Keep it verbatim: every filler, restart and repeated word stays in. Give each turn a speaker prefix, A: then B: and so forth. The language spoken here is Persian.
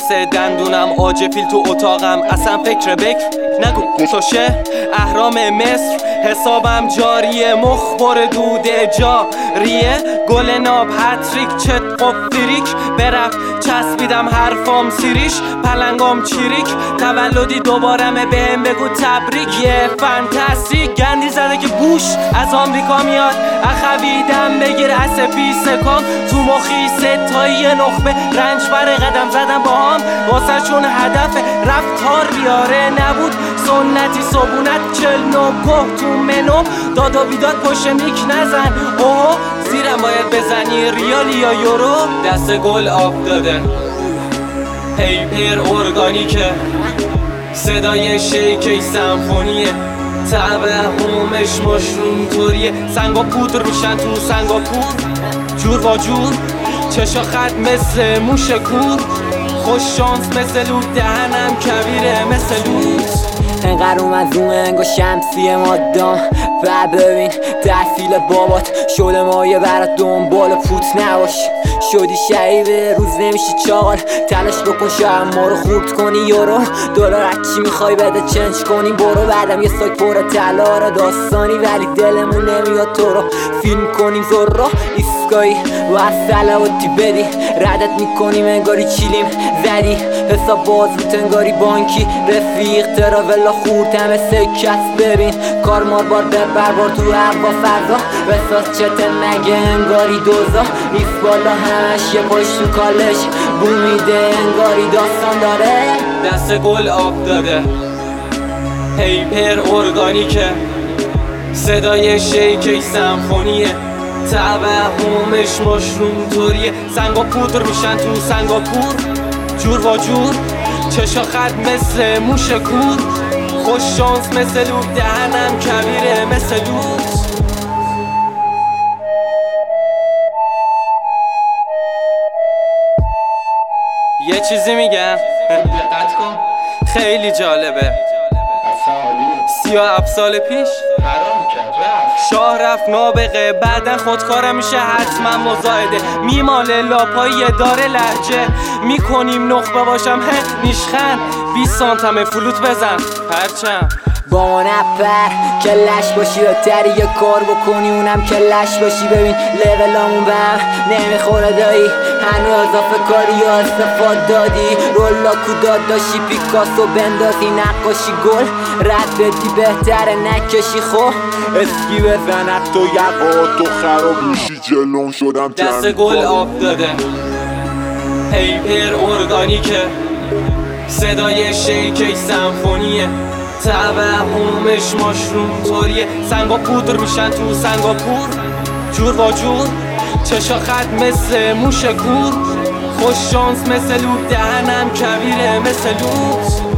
A: مثل دندونم آج فیل تو اتاقم، اصلا فکر بکر نگو توشه. اهرام مصر حسابم جاریه، مخبر دوده جاریه. گل ناب هتریک چت و فریک، برفت چسبیدم حرفام سیریش. پلنگام چیریک تولدی دوبارمه، بهم بگو تبریک. یه فانتاستیک گندی زده که بوش از آمریکا میاد. اخویدم بگیر اسپی سکام تو مخی ستایی نخبه. رنج بر قدم زدم با هم واسه چون هدف رفتار بیاره نبود. سنتی صبونت چل نو گه تو منو. داد و بیداد پشت میک نزن اوه، زیرم باید بزنی ریال یا یورو. دست گل آب داده پیپر ارگانیکه، صدای شیکی سمفونیه. توهمش مشروم طوریه، سنگا پودر میشن تو سنگاپور. جور با جور چشا خط مثل موش کور. خوش شانس مثل لود دهنم کبیره مثل لوز.
B: انقدر اومد رو انگا شمسی مادام و ببین تحصیل بابات شده مایه برات دنبال پوت نباش. شدی شعیبه روز نمیشی چاقال، تلاش بکن شاید ما رو خورد کنی. یورو دلار هرچی میخوای بده چنج کنی برو. بعدم یه سایت پر طلا داستانی ولی دلمون نمیاد تو رو فیلم کنیم. زورو ایسکایی و سلواتی بدی ردت میکنیم انگاری چیلیم زدی. حساب باز بود انگاری بانکی رفیق تراولا خورد همه سکت. ببین کار مار بار ببر بار تو هوا فضا. بساز چته نگه انگاری دوزا نیست بالا همش یه پشت تو کالش بو میده انگاری داستان داره.
A: دست گل آب داده پیپر ارگانیکه، صدای شیکی سمفونیه. توهمش مشروم طوریه، سنگا پودر میشن تو سنگاپور. جور و جور چشا خط مثل موش کور. خوش شانس مثل لود دهنم کبیره مثل لوز. یه چیزی میگم دقت کن خیلی جالبه. سی و هفت سال پیش شاه رفت نابغه، بعدا خودکارم میشه حتما مزایده. میماله لاپایی داره لهجه، میکنیم نخبه باشم هه نیشخن. بیست سانتمه فلوت بزن پرچم
B: با ما نپر کلش باشی و تری یه کار بکنی اونم کلش باشی. ببین لیولامون به هم نمیخوره دایی، هنو اضافه کاری یا استفاد دادی. رولا کوداد داشی پیکاسو بندازی نقاشی گل رد بدی بهتره نکشی. خو
C: اسکی بزنت تو یقا تو خراب میشی جلون شدم.
A: دست گل آب داده پیپر ارگانیکه، صدای شیکی سمفونیه. توهمش مشروم طوریه، سنگا پودر میشن تو سنگاپور. جور با جور چشا خط مثل موش کور. خوش شانس مثل لود دهنم کبیره مثل لوز.